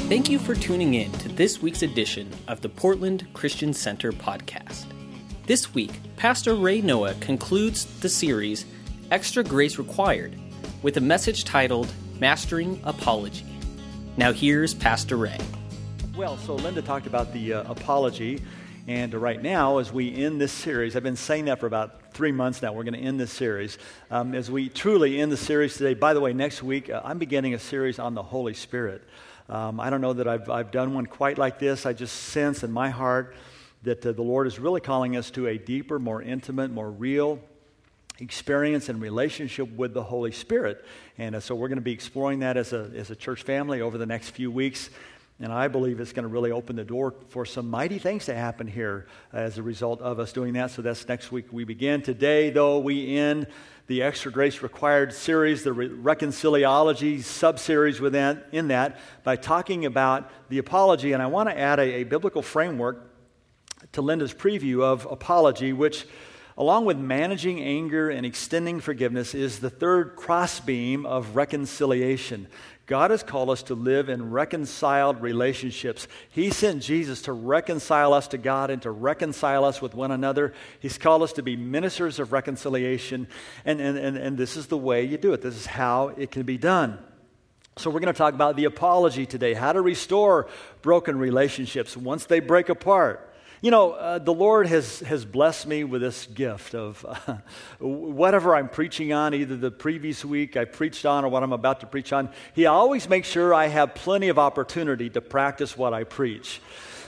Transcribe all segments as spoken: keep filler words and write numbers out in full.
Thank you for tuning in to this week's edition of the Portland Christian Center podcast. This week, Pastor Ray Noah concludes the series Extra Grace Required with a message titled Mastering Apology. Now here's Pastor Ray. Well, so Linda talked about the uh, apology, and right now, as we end this series, I've been saying that for about three months now, we're going to end this series. Um, as we truly end the series today, by the way, next week, uh, I'm beginning a series on the Holy Spirit. Um, I don't know that I've, I've done one quite like this. I just sense in my heart that uh, the Lord is really calling us to a deeper, more intimate, more real experience and relationship with the Holy Spirit. And uh, so we're going to be exploring that as a, as a church family over the next few weeks. And I believe it's going to really open the door for some mighty things to happen here as a result of us doing that. So that's next week we begin. Today, though, we end the Extra Grace Required series, the Re- Reconciliology sub-series within in that, by talking about the apology. And I want to add a, a biblical framework to Linda's preview of apology, which, along with managing anger and extending forgiveness, is the third crossbeam of reconciliation. God has called us to live in reconciled relationships. He sent Jesus to reconcile us to God and to reconcile us with one another. He's called us to be ministers of reconciliation, and, and, and, and this is the way you do it. This is how it can be done. So we're going to talk about the apology today, how to restore broken relationships once they break apart. You know, uh, the Lord has, has blessed me with this gift of uh, whatever I'm preaching on, either the previous week I preached on or what I'm about to preach on. He always makes sure I have plenty of opportunity to practice what I preach.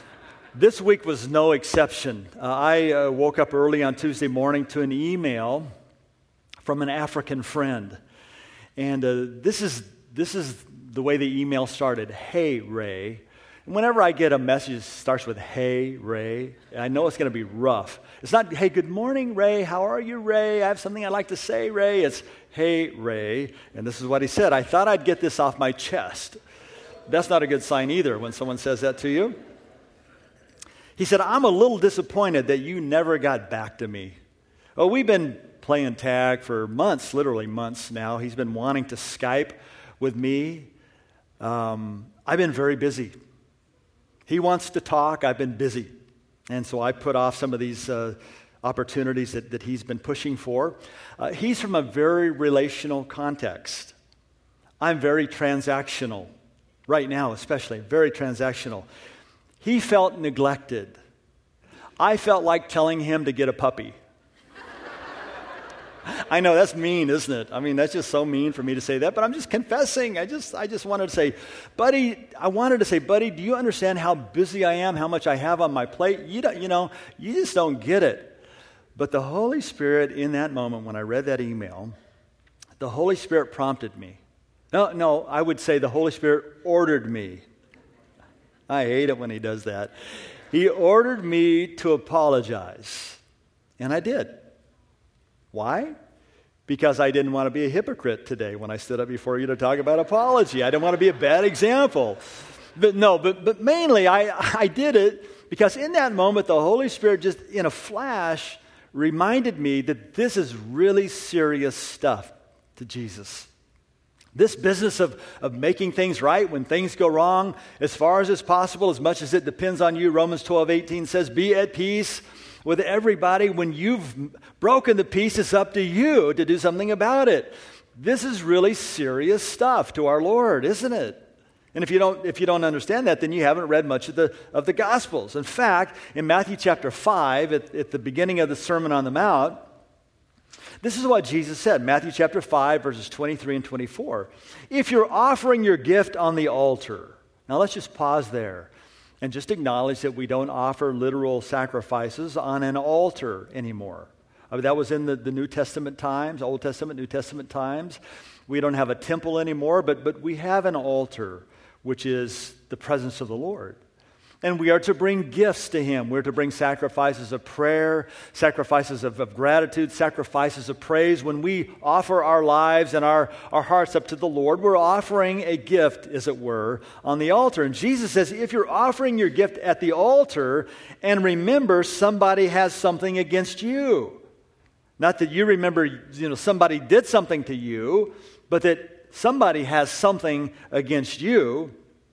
This week was no exception. Uh, I uh, woke up early on Tuesday morning to an email from an African friend. And uh, this is this is the way the email started. Hey, Ray. Whenever I get a message that starts with, hey, Ray, I know it's going to be rough. It's not, hey, good morning, Ray. How are you, Ray? I have something I'd like to say, Ray. It's, hey, Ray. And this is what he said. I thought I'd get this off my chest. That's not a good sign either when someone says that to you. He said, I'm a little disappointed that you never got back to me. Oh, we've been playing tag for months, literally months now. He's been wanting to Skype with me. Um, I've been very busy. He wants to talk. I've been busy. And so I put off some of these uh, opportunities that, that he's been pushing for. Uh, he's from a very relational context. I'm very transactional. Right now, especially, very transactional. He felt neglected. I felt like telling him to get a puppy. I know, that's mean, isn't it? I mean, that's just so mean for me to say that, but I'm just confessing. I just I just wanted to say, buddy, I wanted to say, buddy, do you understand how busy I am, how much I have on my plate? You don't, you know, you just don't get it. But the Holy Spirit, in that moment when I read that email, the Holy Spirit prompted me. No, no, I would say the Holy Spirit ordered me. I hate it when he does that. He ordered me to apologize, and I did. Why? Because I didn't want to be a hypocrite today when I stood up before you to talk about apology. I didn't want to be a bad example. But no, but, but mainly I, I did it because in that moment, the Holy Spirit just in a flash reminded me that this is really serious stuff to Jesus. This business of, of making things right when things go wrong, as far as it's possible, as much as it depends on you, Romans twelve eighteen says, be at peace with everybody. When you've broken the peace, it's up to you to do something about it. This is really serious stuff to our Lord, isn't it? And if you don't if you don't understand that, then you haven't read much of the of the Gospels. In fact, in Matthew chapter five, at, at the beginning of the Sermon on the Mount, this is what Jesus said, Matthew chapter five, verses twenty-three and twenty-four. If you're offering your gift on the altar, now let's just pause there. And just acknowledge that we don't offer literal sacrifices on an altar anymore. I mean, that was in the, the New Testament times, Old Testament, New Testament times. We don't have a temple anymore, but, but we have an altar, which is the presence of the Lord. And we are to bring gifts to Him. We're to bring sacrifices of prayer, sacrifices of, of gratitude, sacrifices of praise. When we offer our lives and our, our hearts up to the Lord, we're offering a gift, as it were, on the altar. And Jesus says, if you're offering your gift at the altar, and remember somebody has something against you. Not that you remember, you know, somebody did something to you, but that somebody has something against you.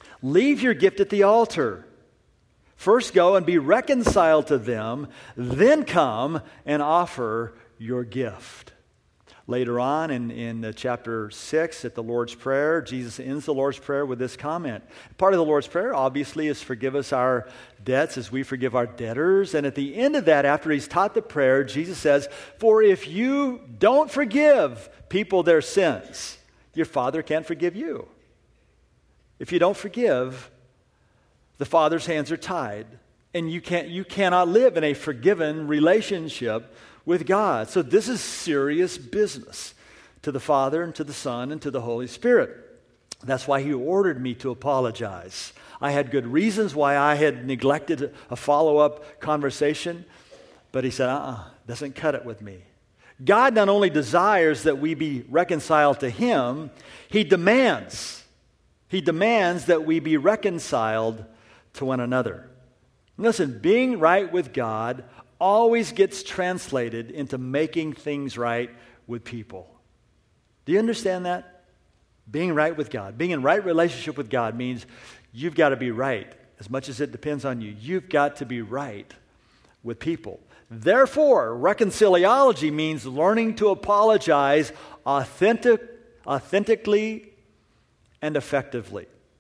Leave your gift at the altar. First go and be reconciled to them, then come and offer your gift. Later on in, in uh, chapter six at the Lord's Prayer, Jesus ends the Lord's Prayer with this comment. Part of the Lord's Prayer, obviously, is forgive us our debts as we forgive our debtors. And at the end of that, after he's taught the prayer, Jesus says, for if you don't forgive people their sins, your Father can't forgive you. If you don't forgive, the Father's hands are tied, and you can't you cannot live in a forgiven relationship with God. So this is serious business to the Father and to the Son and to the Holy Spirit. That's why he ordered me to apologize. I had good reasons why I had neglected a follow-up conversation, but he said, uh-uh, doesn't cut it with me. God not only desires that we be reconciled to him, he demands, he demands that we be reconciled to one another. Listen, being right with God always gets translated into making things right with people. Do you understand that? Being right with God, being in right relationship with God means you've got to be right. As much as it depends on you, you've got to be right with people. Therefore, reconciliology means learning to apologize authentic, authentically and effectively.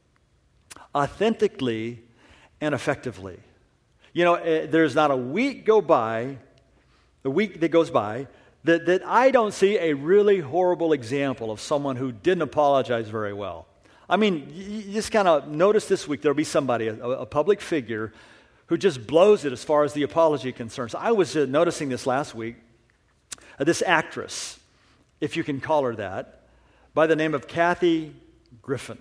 Authentically and effectively. You know, there's not a week go by, a week that goes by, that, that I don't see a really horrible example of someone who didn't apologize very well. I mean, you just kind of notice this week there'll be somebody, a, a public figure, who just blows it as far as the apology concerns. I was uh, noticing this last week. Uh, this actress, if you can call her that, by the name of Kathy Griffin.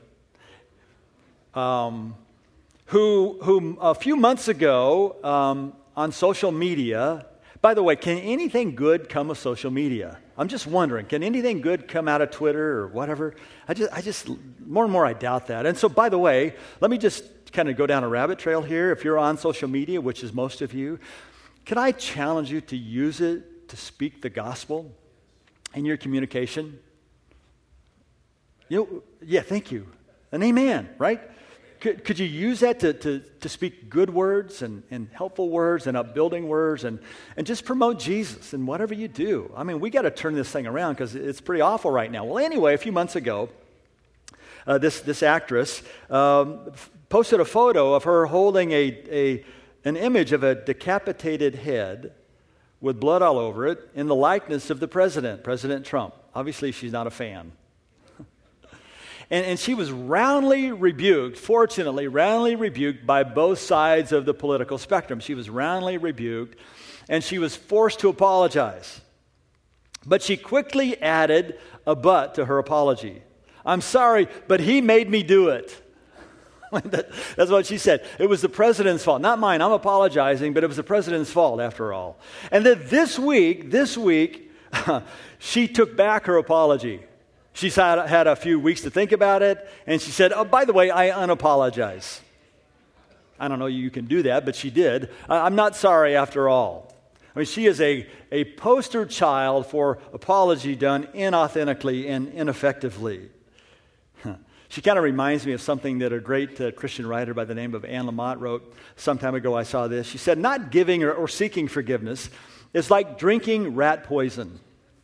Um... Who, who a few months ago um, on social media, by the way, can anything good come of social media? I'm just wondering, can anything good come out of Twitter or whatever? I just, I just, more and more I doubt that. And so, by the way, let me just kind of go down a rabbit trail here. If you're on social media, which is most of you, can I challenge you to use it to speak the gospel in your communication? You know, yeah, thank you. An amen, right? Could, could you use that to, to, to speak good words and, and helpful words and upbuilding words and, and just promote Jesus in whatever you do? I mean, we got to turn this thing around because it's pretty awful right now. Well, anyway, a few months ago, uh, this, this actress um, f- posted a photo of her holding a, a an image of a decapitated head with blood all over it in the likeness of the president, President Trump. Obviously, she's not a fan. And, and she was roundly rebuked, fortunately, roundly rebuked by both sides of the political spectrum. She was roundly rebuked, and she was forced to apologize. But she quickly added a but to her apology. I'm sorry, but he made me do it. that, that's what she said. It was the president's fault. Not mine. I'm apologizing, but it was the president's fault after all. And then this week, this week, she took back her apology. She's had, had a few weeks to think about it, and she said, oh, by the way, I unapologize. I don't know you can do that, but she did. I'm not sorry after all. I mean, she is a, a poster child for apology done inauthentically and ineffectively. Huh. She kind of reminds me of something that a great uh, Christian writer by the name of Anne Lamott wrote some time ago. I saw this. She said, not giving or, or seeking forgiveness is like drinking rat poison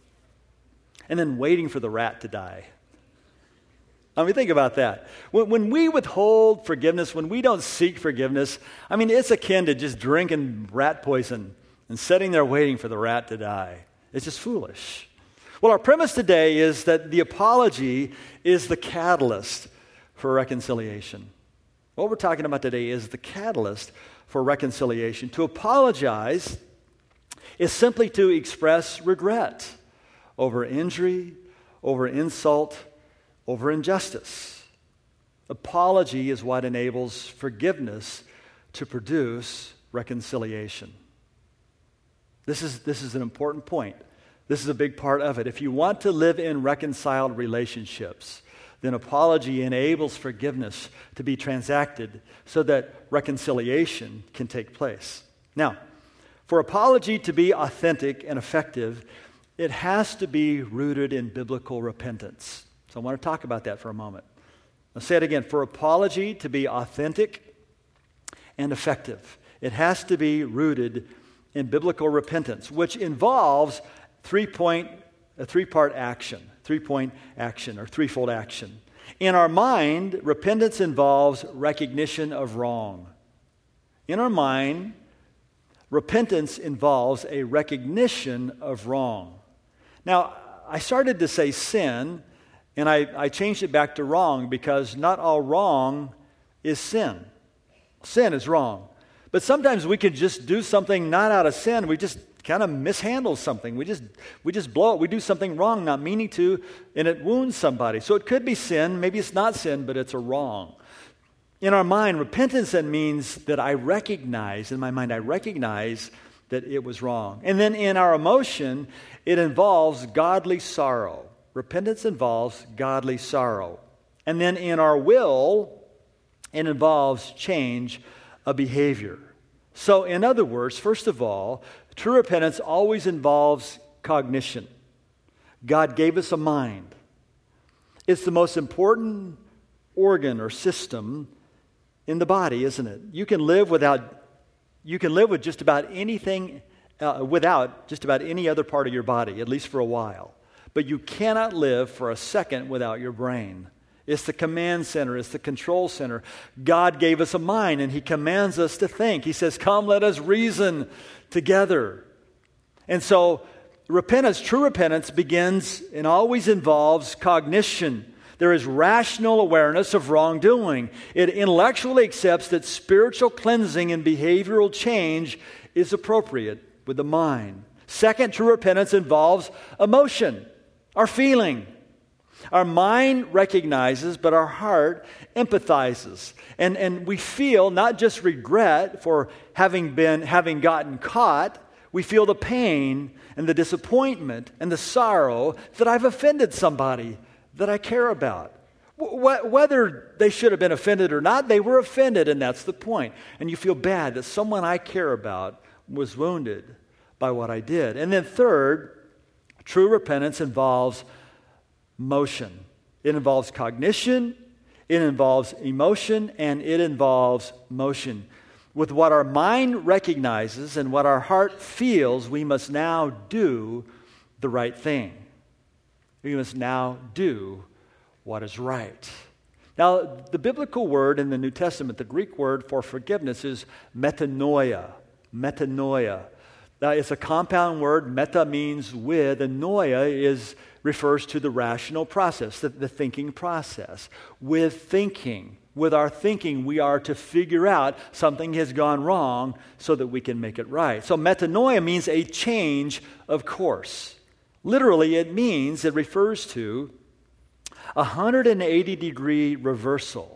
and then waiting for the rat to die. I mean, think about that. When, when we withhold forgiveness, when we don't seek forgiveness, I mean, it's akin to just drinking rat poison and sitting there waiting for the rat to die. It's just foolish. Well, our premise today is that the apology is the catalyst for reconciliation. What we're talking about today is the catalyst for reconciliation. To apologize is simply to express regret over injury, over insult, over injustice. Apology is what enables forgiveness to produce reconciliation. This is, this is an important point. This is a big part of it. If you want to live in reconciled relationships, then apology enables forgiveness to be transacted so that reconciliation can take place. Now, for apology to be authentic and effective, it has to be rooted in biblical repentance. So I want to talk about that for a moment. I'll say it again. For apology to be authentic and effective, it has to be rooted in biblical repentance, which involves three-point, a three-part action, three-point action or threefold action. In our mind, repentance involves recognition of wrong. In our mind, repentance involves a recognition of wrong. Now, I started to say sin, and I, I changed it back to wrong because not all wrong is sin. Sin is wrong. But sometimes we can just do something not out of sin. We just kind of mishandle something. We just we just blow it. We do something wrong, not meaning to, and it wounds somebody. So it could be sin. Maybe it's not sin, but it's a wrong. In our mind, repentance then means that I recognize, in my mind, I recognize that it was wrong. And then in our emotion, it involves godly sorrow. Repentance involves godly sorrow. And then in our will, it involves change of behavior. So in other words, first of all, true repentance always involves cognition. God gave us a mind. It's the most important organ or system in the body, isn't it? You can live without, you can live with just about anything, uh, without just about any other part of your body, at least for a while. But you cannot live for a second without your brain. It's the command center. It's the control center. God gave us a mind, and He commands us to think. He says, come, let us reason together. And so repentance, true repentance, begins and always involves cognition. There is rational awareness of wrongdoing. It intellectually accepts that spiritual cleansing and behavioral change is appropriate with the mind. Second, true repentance involves emotion, our feeling. Our mind recognizes, but our heart empathizes. And, and we feel not just regret for having been, having gotten caught, we feel the pain and the disappointment and the sorrow that I've offended somebody that I care about. W- whether they should have been offended or not, they were offended, and that's the point. And you feel bad that someone I care about was wounded by what I did. And then third, true repentance involves motion. It involves cognition, it involves emotion, and it involves motion. With what our mind recognizes and what our heart feels, we must now do the right thing. We must now do what is right. Now, the biblical word in the New Testament, the Greek word for forgiveness is metanoia. Metanoia. Now, it's a compound word. Meta means with, and noia is refers to the rational process, the, the thinking process. With thinking, with our thinking, we are to figure out something has gone wrong so that we can make it right. So metanoia means a change of course. Literally, it means, it refers to a one hundred eighty degree reversal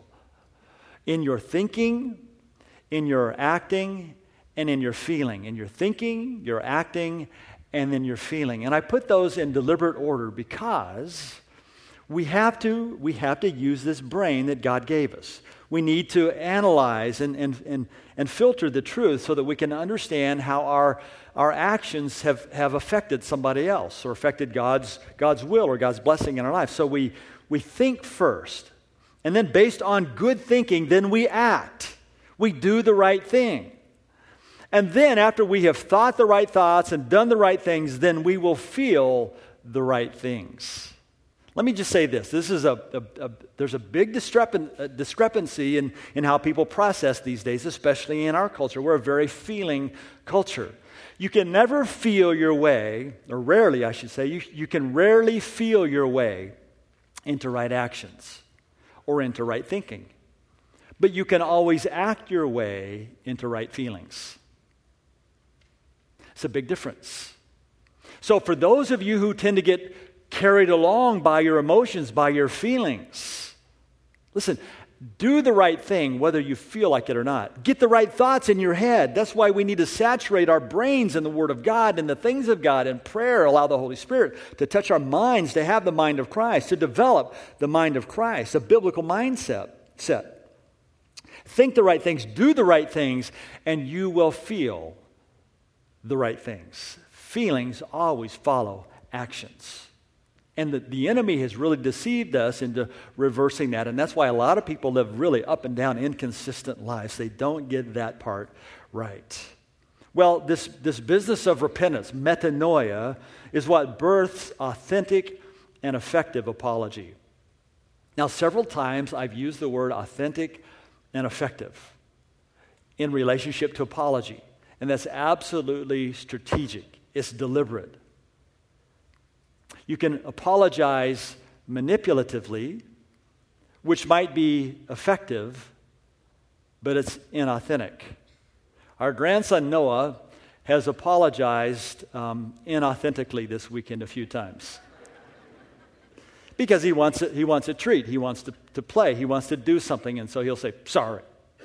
in your thinking, in your acting, and in your feeling. In your thinking, your acting, and then your feeling. And I put those in deliberate order because we have to, we have to use this brain that God gave us. We need to analyze and, and, and, and filter the truth so that we can understand how our, our actions have, have affected somebody else or affected God's, God's will or God's blessing in our life. So we, we think first. And then based on good thinking, then we act. We do the right thing. And then after we have thought the right thoughts and done the right things, then we will feel the right things. Let me just say this. This is a, a, a there's a big discrepan, a discrepancy in, in how people process these days, especially in our culture. We're a very feeling culture. You can never feel your way, or rarely I should say, you, you can rarely feel your way into right actions or into right thinking. But you can always act your way into right feelings. It's a big difference. So for those of you who tend to get carried along by your emotions, by your feelings, listen, do the right thing whether you feel like it or not. Get the right thoughts in your head. That's why we need to saturate our brains in the Word of God and the things of God and prayer. Allow the Holy Spirit to touch our minds, to have the mind of Christ, to develop the mind of Christ, a biblical mindset. Set. Think the right things, do the right things, and you will feel the right things. Feelings always follow actions. And the, the enemy has really deceived us into reversing that. And that's why a lot of people live really up and down, inconsistent lives. They don't get that part right. Well, this, this business of repentance, metanoia, is what births authentic and effective apology. Now, several times I've used the word authentic and effective in relationship to apology. And that's absolutely strategic. It's deliberate. You can apologize manipulatively, which might be effective, but it's inauthentic. Our grandson Noah has apologized um, inauthentically this weekend a few times. Because he wants a, he wants a treat. He wants to, to play. He wants to do something, and so he'll say, sorry.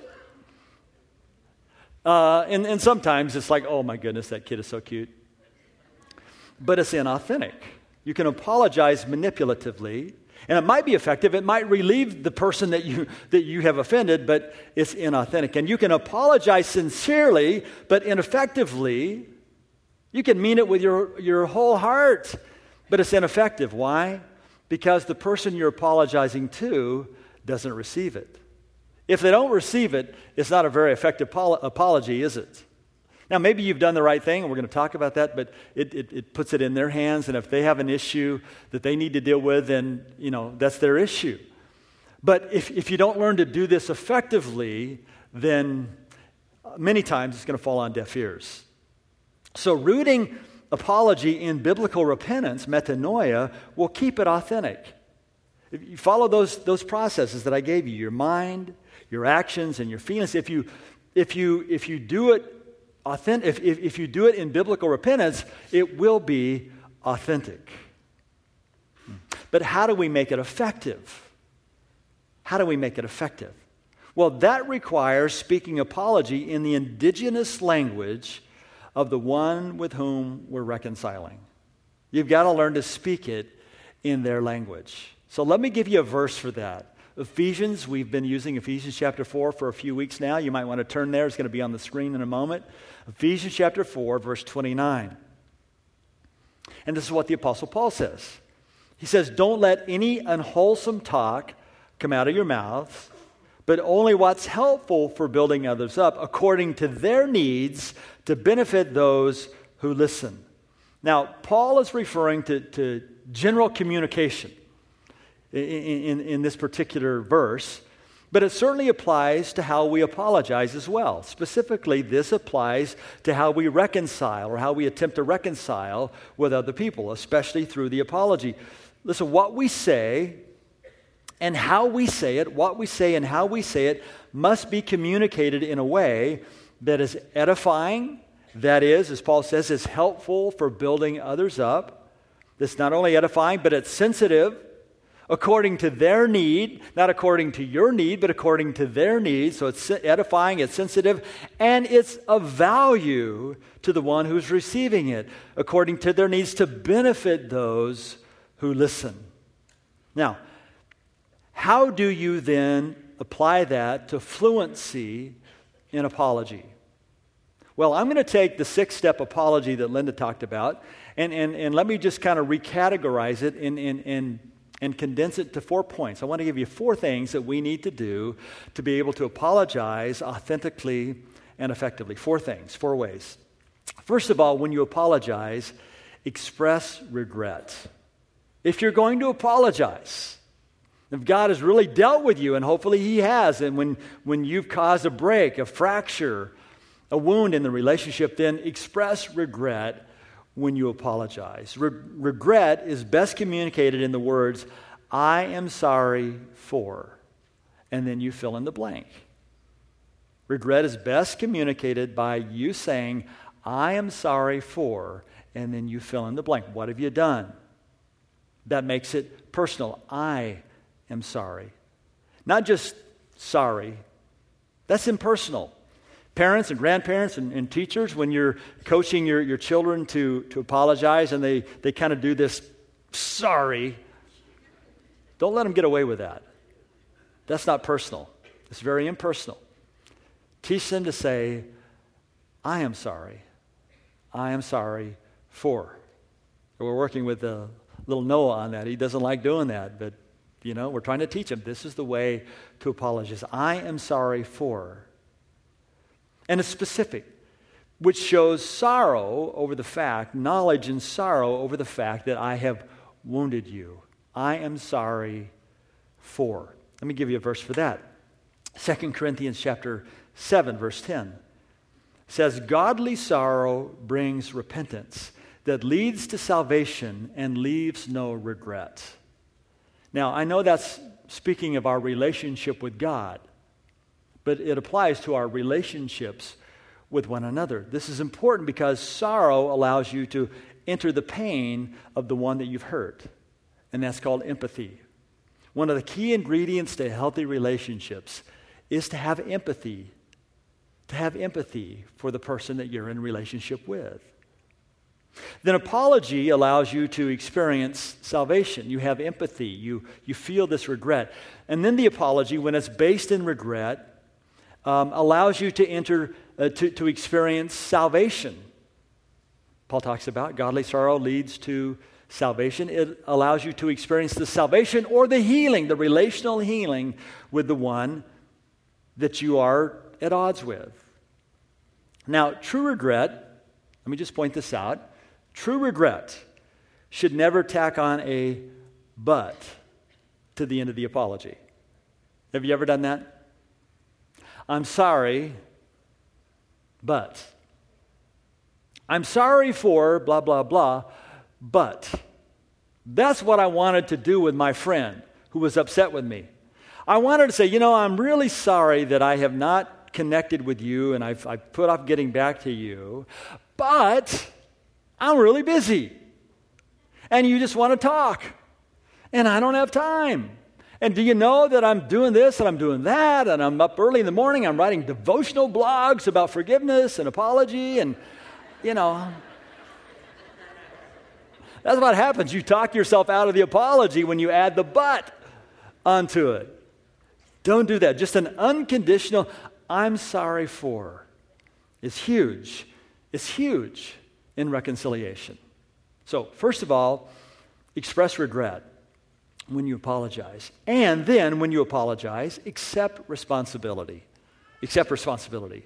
Uh, and, and sometimes it's like, oh my goodness, that kid is so cute. But it's inauthentic. You can apologize manipulatively, and it might be effective. It might relieve the person that you that you have offended, but it's inauthentic. And you can apologize sincerely, but ineffectively. You can mean it with your, your whole heart, but it's ineffective. Why? Because the person you're apologizing to doesn't receive it. If they don't receive it, it's not a very effective pol- apology, is it? Now, maybe you've done the right thing, and we're going to talk about that, but it, it, it puts it in their hands, and if they have an issue that they need to deal with, then, you know, that's their issue. But if, if you don't learn to do this effectively, then many times it's going to fall on deaf ears. So rooting apology in biblical repentance, metanoia, will keep it authentic. If you follow those, those processes that I gave you, your mind, your actions, and your feelings, if you, if you, if you do it Authentic, if, if, if you do it in biblical repentance, it will be authentic. But how do we make it effective? How do we make it effective? Well, that requires speaking apology in the indigenous language of the one with whom we're reconciling. You've got to learn to speak it in their language. So let me give you a verse for that. Ephesians, we've been using Ephesians chapter four for a few weeks now. You might want to turn there. It's going to be on the screen in a moment. Ephesians chapter four, verse twenty-nine. And this is what the Apostle Paul says. He says, don't let any unwholesome talk come out of your mouth, but only what's helpful for building others up according to their needs to benefit those who listen. Now, Paul is referring to, to general communication in, in, in this particular verse, but it certainly applies to how we apologize as well. Specifically, this applies to how we reconcile or how we attempt to reconcile with other people, especially through the apology. Listen, what we say and how we say it, what we say and how we say it must be communicated in a way that is edifying, that is, as Paul says, is helpful for building others up. It's not only edifying, but it's sensitive, according to their need, not according to your need, but according to their need. So it's edifying, it's sensitive, and it's of value to the one who's receiving it, according to their needs to benefit those who listen. Now, how do you then apply that to fluency in apology? Well, I'm going to take the six-step apology that Linda talked about, and, and, and let me just kind of recategorize it in, in, in and condense it to four points. I want to give you four things that we need to do to be able to apologize authentically and effectively. Four things, four ways. First of all, when you apologize, express regret. If you're going to apologize, if God has really dealt with you, and hopefully He has, and when, when you've caused a break, a fracture, a wound in the relationship, then express regret when you apologize. Re- regret is best communicated in the words, I am sorry for, and then you fill in the blank. Regret is best communicated by you saying, I am sorry for, and then you fill in the blank. What have you done? That makes it personal. I am sorry. Not just sorry. That's impersonal. Parents and grandparents and, and teachers, when you're coaching your, your children to, to apologize and they, they kind of do this, sorry, don't let them get away with that. That's not personal. It's very impersonal. Teach them to say, I am sorry. I am sorry for. We're working with a, little Noah on that. He doesn't like doing that, but, you know, we're trying to teach him this is the way to apologize. I am sorry for. And it's specific, which shows sorrow over the fact, knowledge and sorrow over the fact that I have wounded you. I am sorry for. Let me give you a verse for that. Second Corinthians chapter seven, verse ten says, godly sorrow brings repentance that leads to salvation and leaves no regret. Now, I know that's speaking of our relationship with God, but it applies to our relationships with one another. This is important because sorrow allows you to enter the pain of the one that you've hurt, and that's called empathy. One of the key ingredients to healthy relationships is to have empathy, to have empathy for the person that you're in relationship with. Then apology allows you to experience salvation. You have empathy. You, you feel this regret. And then the apology, when it's based in regret, um, allows you to enter, uh, to, to experience salvation. Paul talks about godly sorrow leads to salvation. It allows you to experience the salvation or the healing, the relational healing with the one that you are at odds with. Now, true regret, let me just point this out. True regret should never tack on a but to the end of the apology. Have you ever done that? I'm sorry, but. I'm sorry for blah, blah, blah, but. That's what I wanted to do with my friend who was upset with me. I wanted to say, you know, I'm really sorry that I have not connected with you and I've, I've put off getting back to you, but I'm really busy. And you just want to talk. And I don't have time. And do you know that I'm doing this and I'm doing that and I'm up early in the morning, I'm writing devotional blogs about forgiveness and apology and, you know. That's what happens. You talk yourself out of the apology when you add the but onto it. Don't do that. Just an unconditional, I'm sorry for is huge. It's huge in reconciliation. So, first of all, express regret when you apologize. And then, when you apologize, accept responsibility. Accept responsibility.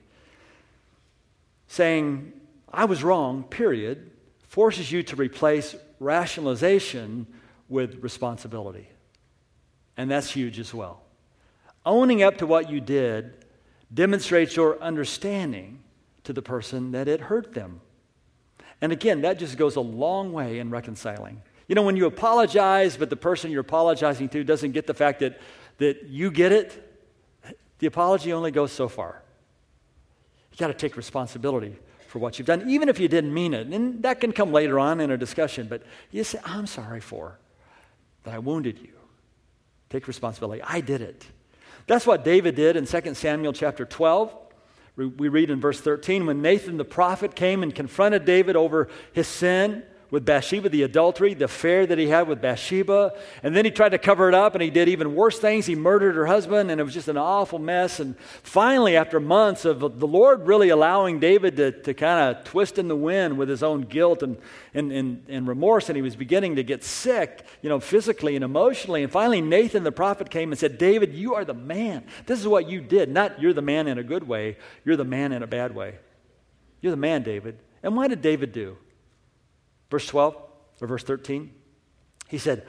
Saying, I was wrong, period, forces you to replace rationalization with responsibility. And that's huge as well. Owning up to what you did demonstrates your understanding to the person that it hurt them. And again, that just goes a long way in reconciling. You know, when you apologize, but the person you're apologizing to doesn't get the fact that, that you get it, the apology only goes so far. You got to take responsibility for what you've done, even if you didn't mean it. And that can come later on in a discussion, but you say, I'm sorry for that I wounded you. Take responsibility. I did it. That's what David did in Second Samuel chapter twelve. We read in verse thirteen, when Nathan the prophet came and confronted David over his sin with Bathsheba, the adultery, the affair that he had with Bathsheba, and then he tried to cover it up, and he did even worse things. He murdered her husband, and it was just an awful mess. And finally, after months of the Lord really allowing David to, to kind of twist in the wind with his own guilt and, and, and, and remorse, and he was beginning to get sick, you know, physically and emotionally. And finally, Nathan the prophet came and said, David, you are the man. This is what you did. Not you're the man in a good way. You're the man in a bad way. You're the man, David. And what did David do? Verse twelve, or verse thirteen, he said,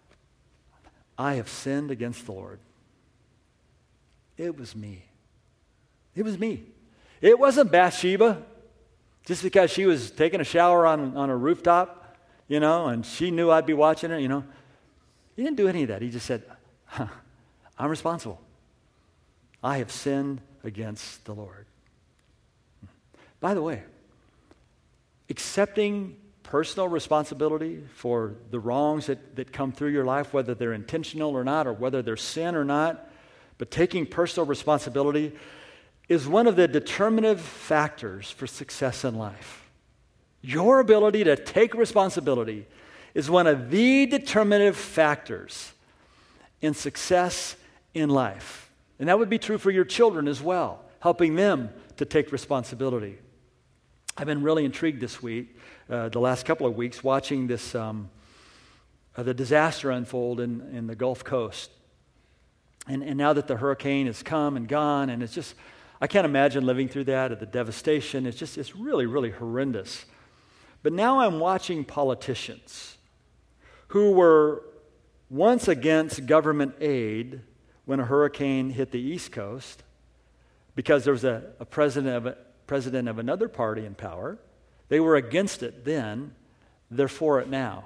I have sinned against the Lord. It was me. It was me. It wasn't Bathsheba, just because she was taking a shower on, on a rooftop, you know, and she knew I'd be watching her, you know. He didn't do any of that. He just said, huh, I'm responsible. I have sinned against the Lord. By the way, accepting personal responsibility for the wrongs that, that come through your life, whether they're intentional or not, or whether they're sin or not, but taking personal responsibility is one of the determinative factors for success in life. Your ability to take responsibility is one of the determinative factors in success in life. And that would be true for your children as well, helping them to take responsibility. I've been really intrigued this week, uh, the last couple of weeks, watching this um, uh, the disaster unfold in, in the Gulf Coast. And, and now that the hurricane has come and gone, and it's just, I can't imagine living through that, or the devastation. It's just, it's really, really horrendous. But now I'm watching politicians who were once against government aid when a hurricane hit the East Coast because there was a, a president of a, president of another party in power. They were against it then. They're for it now.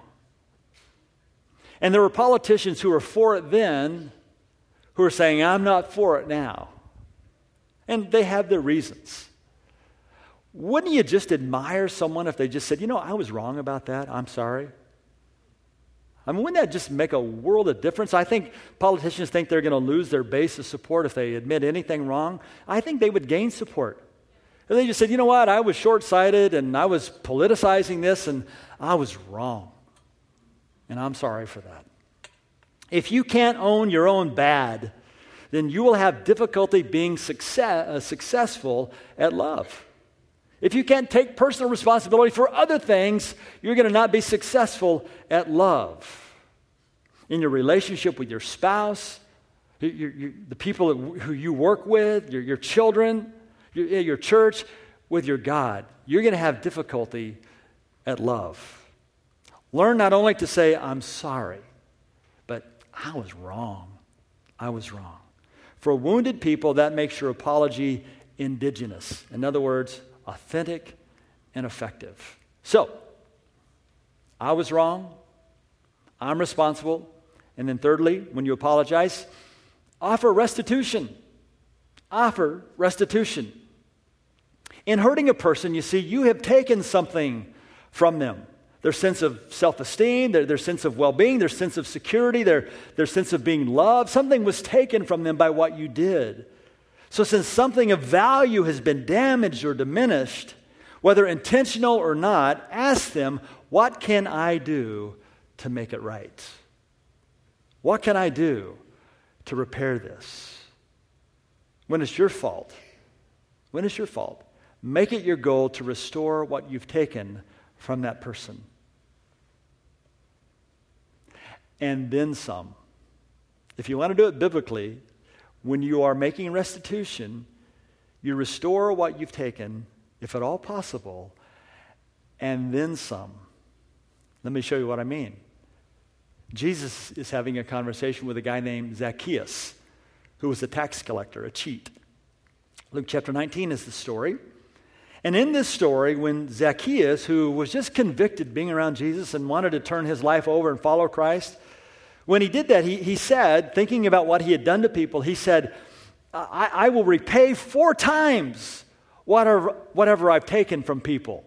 And there were politicians who were for it then who are saying, I'm not for it now. And they have their reasons. Wouldn't you just admire someone if they just said, you know, I was wrong about that. I'm sorry. I mean, wouldn't that just make a world of difference? I think politicians think they're going to lose their base of support if they admit anything wrong. I think they would gain support. If they just said, you know what, I was short-sighted and I was politicizing this and I was wrong. And I'm sorry for that. If you can't own your own bad, then you will have difficulty being success, uh, successful at love. If you can't take personal responsibility for other things, you're going to not be successful at love. In your relationship with your spouse, your, your, the people who you work with, your, your children, your, your church, with your God, you're going to have difficulty at love. Learn not only to say, I'm sorry, but I was wrong. I was wrong. For wounded people, that makes your apology indigenous. In other words, authentic and effective. So, I was wrong. I'm responsible. And then thirdly, when you apologize, offer restitution. Offer restitution. In hurting a person, you see, you have taken something from them. Their sense of self-esteem, their, their sense of well-being, their sense of security, their, their sense of being loved. Something was taken from them by what you did. So since something of value has been damaged or diminished, whether intentional or not, ask them, what can I do to make it right? What can I do to repair this? When it's your fault, when it's your fault, make it your goal to restore what you've taken from that person. And then some. If you want to do it biblically, when you are making restitution, you restore what you've taken, if at all possible, and then some. Let me show you what I mean. Jesus is having a conversation with a guy named Zacchaeus, who was a tax collector, a cheat. Luke chapter nineteen is the story. And in this story, when Zacchaeus, who was just convicted being around Jesus and wanted to turn his life over and follow Christ, when he did that, he, he said, thinking about what he had done to people, he said, I, I will repay four times whatever, whatever I've taken from people.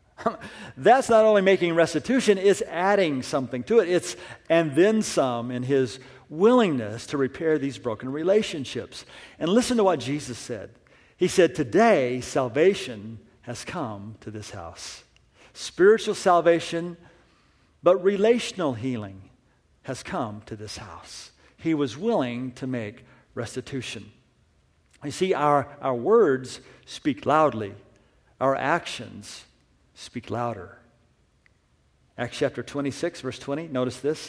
That's not only making restitution, it's adding something to it. It's and then some in his willingness to repair these broken relationships. And listen to what Jesus said. He said, today salvation has come to this house. Spiritual salvation, but relational healing has come to this house. He was willing to make restitution. You see, our, our words speak loudly. Our actions speak louder. Acts chapter twenty-six, verse twenty, notice this.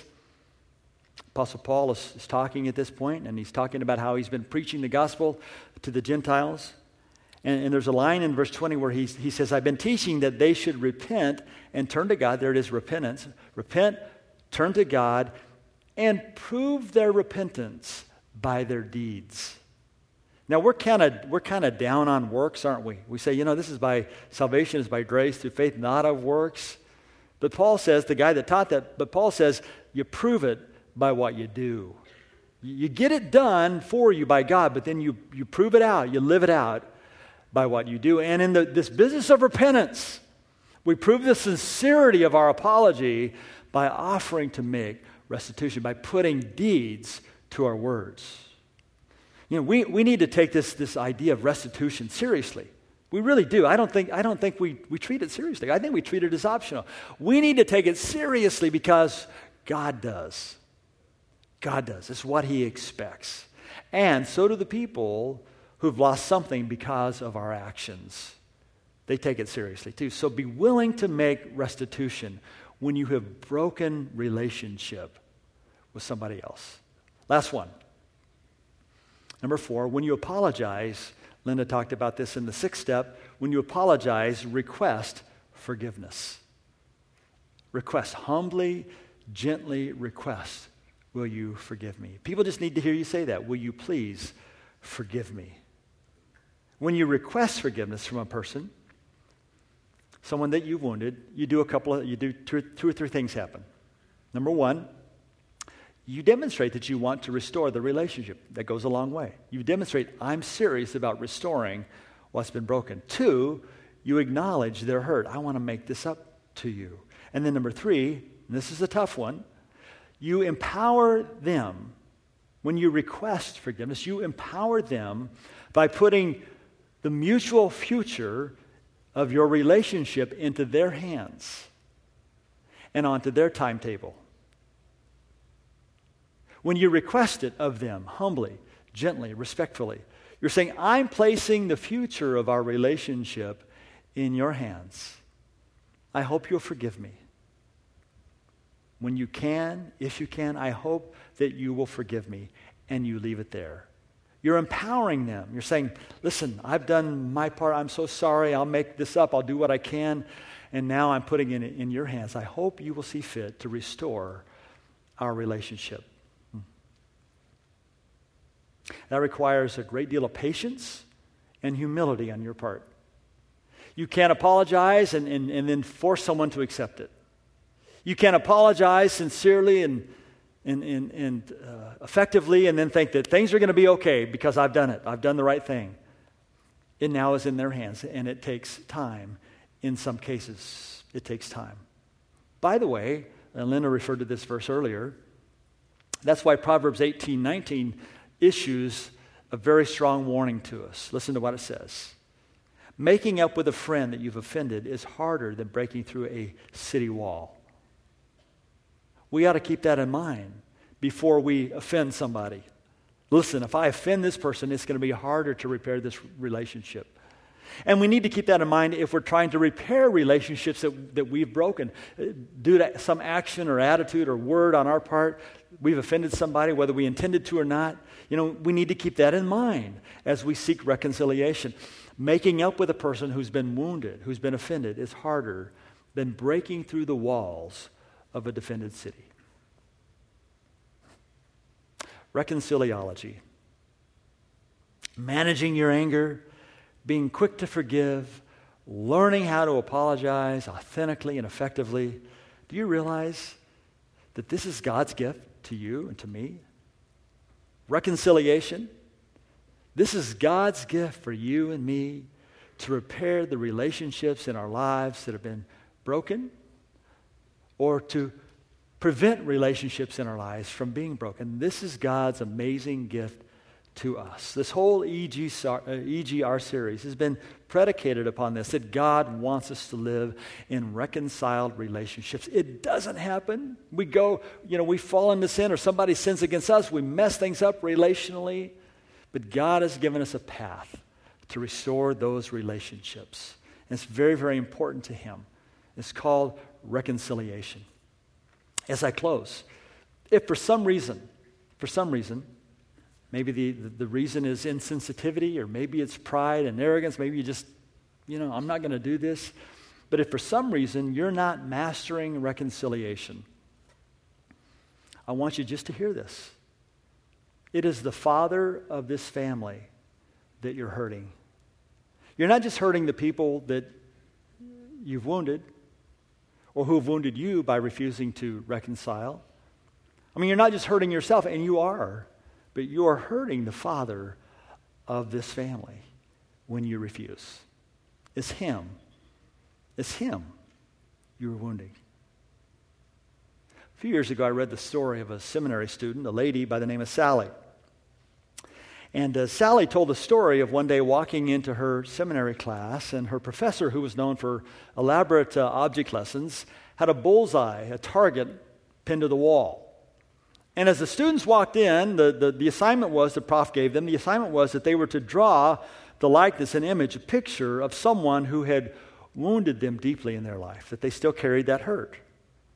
Apostle Paul is, is talking at this point, and he's talking about how he's been preaching the gospel to the Gentiles. And, and there's a line in verse twenty where he's, he says, I've been teaching that they should repent and turn to God. There it is, repentance. Repent, turn to God, and prove their repentance by their deeds. Now, we're kind of we're kind of down on works, aren't we? We say, you know, this is by, salvation is by grace through faith, not of works. But Paul says, the guy that taught that, but Paul says, you prove it by what you do. You get it done for you by God, but then you, you prove it out, you live it out by what you do. And in the, this business of repentance, we prove the sincerity of our apology by offering to make restitution, by putting deeds to our words. You know, we, we need to take this, this idea of restitution seriously. We really do. I don't think, I don't think we, we treat it seriously. I think we treat it as optional. We need to take it seriously because God does. God does. It's what He expects. And so do the people who've lost something because of our actions. They take it seriously too. So be willing to make restitution when you have broken relationship with somebody else. Last one. Number four, when you apologize, Linda talked about this in the sixth step, when you apologize, request forgiveness. Request, humbly, gently request, will you forgive me? People just need to hear you say that. Will you please forgive me? When you request forgiveness from a person, someone that you've wounded, you do a couple of, you do two, two or three things happen. Number one, you demonstrate that you want to restore the relationship. That goes a long way. You demonstrate, I'm serious about restoring what's been broken. Two, you acknowledge their hurt. I want to make this up to you. And then number three, and this is a tough one, you empower them. When you request forgiveness, you empower them by putting the mutual future of your relationship into their hands and onto their timetable. When you request it of them, humbly, gently, respectfully, you're saying, I'm placing the future of our relationship in your hands. I hope you'll forgive me. When you can, if you can, I hope that you will forgive me, and you leave it there. You're empowering them. You're saying, listen, I've done my part. I'm so sorry. I'll make this up. I'll do what I can. And now I'm putting it in your hands. I hope you will see fit to restore our relationship. That requires a great deal of patience and humility on your part. You can't apologize and, and, and then force someone to accept it. You can't apologize sincerely and, and, and, and uh, effectively and then think that things are going to be okay because I've done it. I've done the right thing. It now is in their hands, and it takes time. In some cases, it takes time. By the way, and Linda referred to this verse earlier, that's why Proverbs eighteen nineteen issues a very strong warning to us. Listen to what it says. Making up with a friend that you've offended is harder than breaking through a city wall. We ought to keep that in mind before we offend somebody. Listen, if I offend this person, it's going to be harder to repair this relationship. And we need to keep that in mind if we're trying to repair relationships that, that we've broken. Due to some action or attitude or word on our part, we've offended somebody, whether we intended to or not. You know, we need to keep that in mind as we seek reconciliation. Making up with a person who's been wounded, who's been offended, is harder than breaking through the walls of a defended city. Reconciliology. Managing your anger, being quick to forgive, learning how to apologize authentically and effectively. Do you realize that this is God's gift to you and to me? Reconciliation. This is God's gift for you and me to repair the relationships in our lives that have been broken, or to prevent relationships in our lives from being broken. This is God's amazing gift to us. This whole E G R series has been predicated upon this, that God wants us to live in reconciled relationships. It doesn't happen. We go, you know, we fall into sin, or somebody sins against us, we mess things up relationally, but God has given us a path to restore those relationships. And it's very, very important to Him. It's called reconciliation. As I close, if for some reason, for some reason, maybe the, the, the reason is insensitivity, or maybe it's pride and arrogance, maybe you just, you know, I'm not going to do this. But if for some reason you're not mastering reconciliation, I want you just to hear this. It is the father of this family that you're hurting. You're not just hurting the people that you've wounded or who have wounded you by refusing to reconcile. I mean, you're not just hurting yourself, and you are, but you are hurting the father of this family when you refuse. It's him. It's him you're wounding. A few years ago, I read the story of a seminary student, a lady by the name of Sally. And uh, Sally told the story of one day walking into her seminary class, and her professor, who was known for elaborate uh, object lessons, had a bullseye, a target, pinned to the wall. And as the students walked in, the, the, the assignment was, the prof gave them, the assignment was that they were to draw the likeness, an image, a picture of someone who had wounded them deeply in their life, that they still carried that hurt.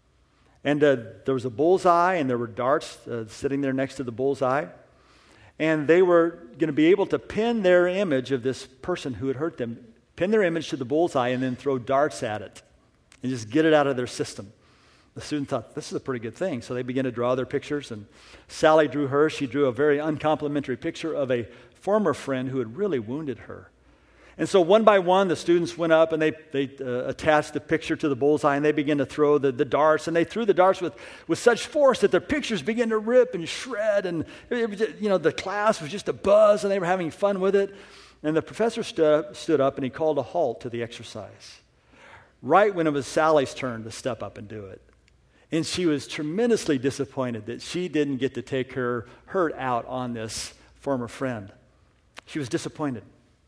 And uh, there was a bullseye, and there were darts uh, sitting there next to the bullseye. And they were going to be able to pin their image of this person who had hurt them, pin their image to the bullseye, and then throw darts at it and just get it out of their system. The student thought, this is a pretty good thing. So they began to draw their pictures, and Sally drew hers. She drew a very uncomplimentary picture of a former friend who had really wounded her. And so one by one, the students went up and they, they uh, attached the picture to the bullseye, and they began to throw the, the darts. And they threw the darts with, with such force that their pictures began to rip and shred. And it was, you know, the class was just a buzz, and they were having fun with it. And the professor stood up, stood up and he called a halt to the exercise, right when it was Sally's turn to step up and do it. And she was tremendously disappointed that she didn't get to take her hurt out on this former friend. She was disappointed.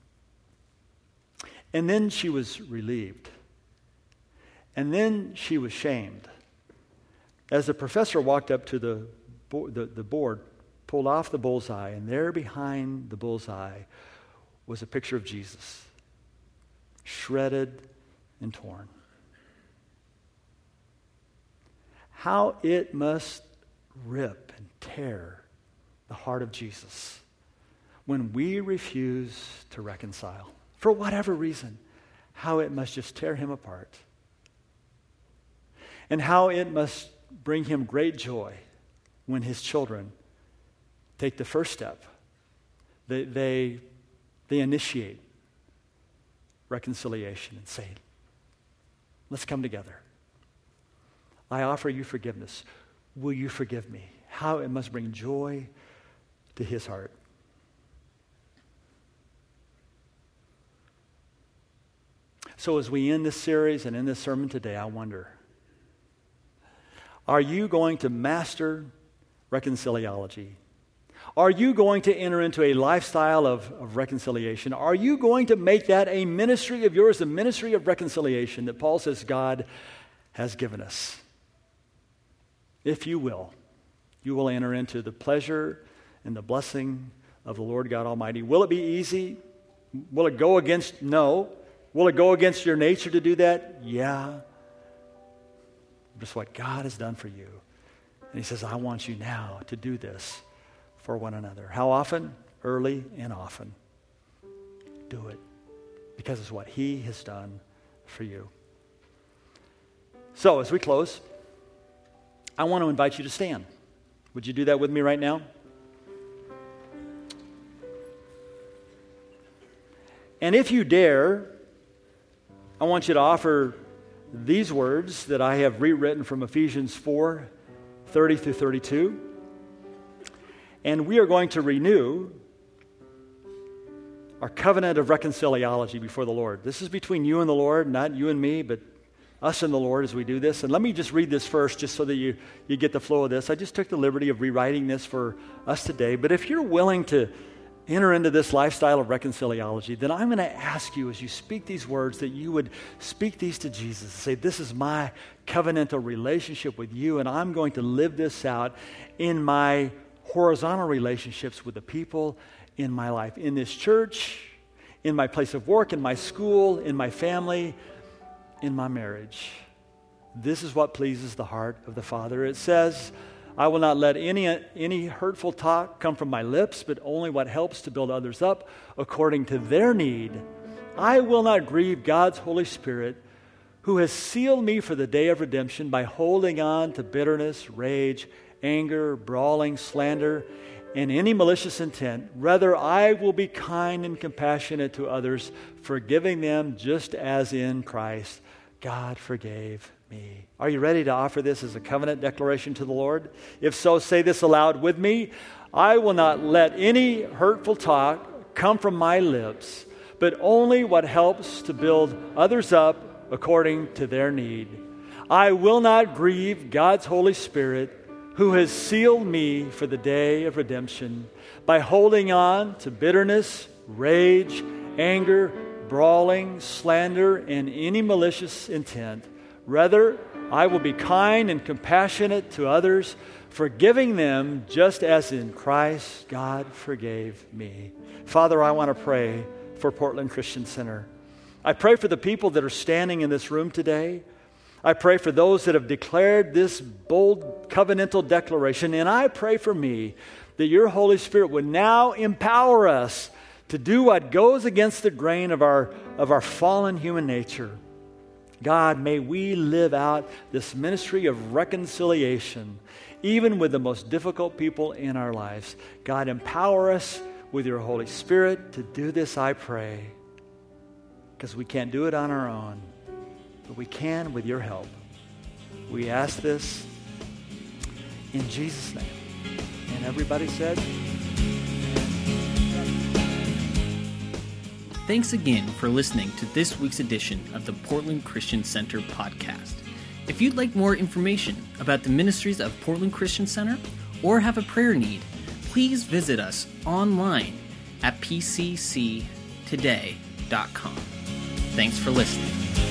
And then she was relieved. And then she was shamed. As the professor walked up to the, bo- the, the board, pulled off the bullseye, and there behind the bullseye was a picture of Jesus, shredded and torn. How it must rip and tear the heart of Jesus when we refuse to reconcile. For whatever reason, how it must just tear him apart. And how it must bring him great joy when his children take the first step. They, they, they initiate reconciliation and say, let's come together. I offer you forgiveness. Will you forgive me? How it must bring joy to his heart. So as we end this series and in this sermon today, I wonder, are you going to master reconciliology? Are you going to enter into a lifestyle of, of reconciliation? Are you going to make that a ministry of yours, a ministry of reconciliation that Paul says God has given us? If you will, you will enter into the pleasure and the blessing of the Lord God Almighty. Will it be easy? Will it go against? No. Will it go against your nature to do that? Yeah. Just what God has done for you. And he says, I want you now to do this for one another. How often? Early and often. Do it. Because it's what he has done for you. So, as we close, I want to invite you to stand. Would you do that with me right now? And if you dare, I want you to offer these words that I have rewritten from Ephesians four, thirty through thirty-two. And we are going to renew our covenant of reconciliology before the Lord. This is between you and the Lord, not you and me, but us and the Lord as we do this. And let me just read this first just so that you, you get the flow of this. I just took the liberty of rewriting this for us today. But if you're willing to enter into this lifestyle of reconciliology, then I'm going to ask you as you speak these words that you would speak these to Jesus and say, this is my covenantal relationship with you, and I'm going to live this out in my horizontal relationships with the people in my life, in this church, in my place of work, in my school, in my family, in my marriage. This is what pleases the heart of the Father. It says, I will not let any, any hurtful talk come from my lips, but only what helps to build others up according to their need. I will not grieve God's Holy Spirit, who has sealed me for the day of redemption by holding on to bitterness, rage, anger, brawling, slander, and any malicious intent. Rather, I will be kind and compassionate to others, forgiving them just as in Christ God forgave me. Are you ready to offer this as a covenant declaration to the Lord? If so, say this aloud with me. I will not let any hurtful talk come from my lips, but only what helps to build others up according to their need. I will not grieve God's Holy Spirit, who has sealed me for the day of redemption by holding on to bitterness, rage, anger, brawling, slander, and any malicious intent. Rather, I will be kind and compassionate to others, forgiving them just as in Christ God forgave me. Father, I want to pray for Portland Christian Center. I pray for the people that are standing in this room today. I pray for those that have declared this bold covenantal declaration, and I pray for me that your Holy Spirit would now empower us to do what goes against the grain of our, of our fallen human nature. God, may we live out this ministry of reconciliation, even with the most difficult people in our lives. God, empower us with your Holy Spirit to do this, I pray, because we can't do it on our own, but we can with your help. We ask this in Jesus' name. And everybody said, thanks again for listening to this week's edition of the Portland Christian Center podcast. If you'd like more information about the ministries of Portland Christian Center or have a prayer need, please visit us online at p c c today dot com. Thanks for listening.